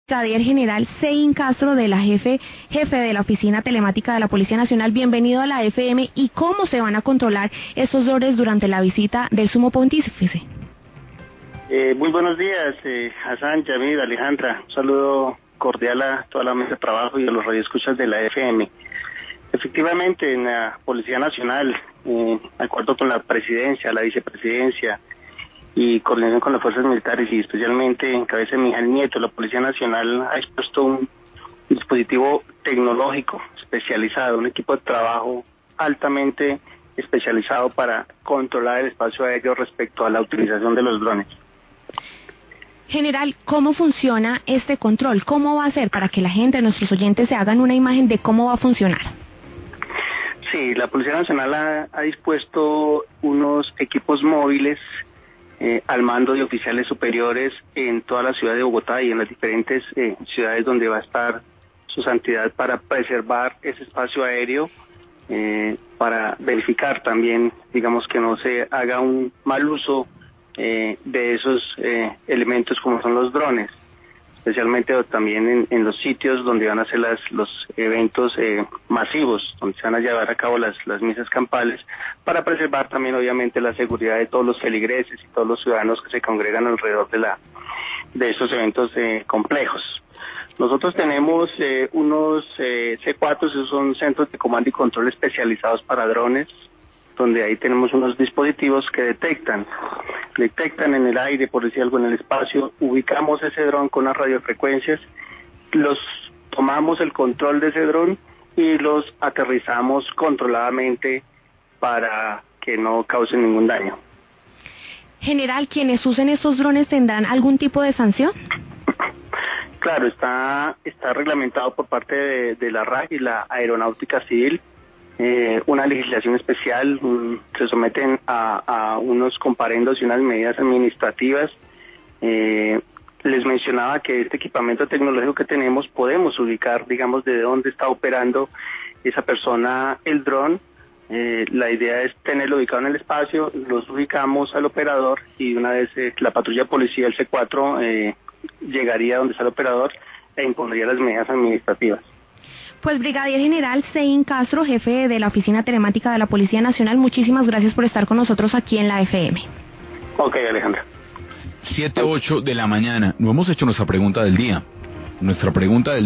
Brigadier General Sein Castro, de la jefe de la Oficina Telemática de la Policía Nacional, bienvenido a la FM. ¿Y cómo se van a controlar estos drones durante la visita del Sumo Pontífice? Muy buenos días, Hassan, Yamid, Alejandra. Un saludo cordial a toda la mesa de trabajo y a los radioescuchas de la FM. Efectivamente, en la Policía Nacional, de acuerdo con la presidencia, la vicepresidencia y coordinación con las fuerzas militares y especialmente en cabeza de Mijal Nieto, la Policía Nacional ha expuesto un dispositivo tecnológico especializado, un equipo de trabajo altamente especializado para controlar el espacio aéreo respecto a la utilización de los drones. General, ¿cómo funciona este control? ¿Cómo va a ser para que la gente, nuestros oyentes, se hagan una imagen de cómo va a funcionar? Sí, la Policía Nacional ha dispuesto unos equipos móviles al mando de oficiales superiores en toda la ciudad de Bogotá y en las diferentes ciudades donde va a estar su santidad para preservar ese espacio aéreo, para verificar también, digamos, que no se haga un mal uso de esos elementos como son los drones, especialmente también en los sitios donde van a ser los eventos masivos, donde se van a llevar a cabo las misas campales, para preservar también obviamente la seguridad de todos los feligreses y todos los ciudadanos que se congregan alrededor de estos eventos complejos. Nosotros tenemos unos C4, esos son centros de comando y control especializados para drones, donde ahí tenemos unos dispositivos que detectan en el aire, por decir algo, en el espacio, ubicamos ese dron con las radiofrecuencias, tomamos el control de ese dron y los aterrizamos controladamente para que no causen ningún daño. General, ¿quienes usen estos drones tendrán algún tipo de sanción? Claro, está reglamentado por parte de la RAC y la Aeronáutica Civil, una legislación especial, se someten a unos comparendos y unas medidas administrativas. Les mencionaba que este equipamiento tecnológico que tenemos podemos ubicar, digamos, de dónde está operando esa persona el dron. La idea es tenerlo ubicado en el espacio, los ubicamos al operador y una vez la patrulla policía, el C4, llegaría donde está el operador e impondría las medidas administrativas. Pues Brigadier General Sein Castro, jefe de la Oficina Telemática de la Policía Nacional, muchísimas gracias por estar con nosotros aquí en la FM. Ok, Alejandra. 7:08 de la mañana. No hemos hecho nuestra pregunta del día. Nuestra pregunta del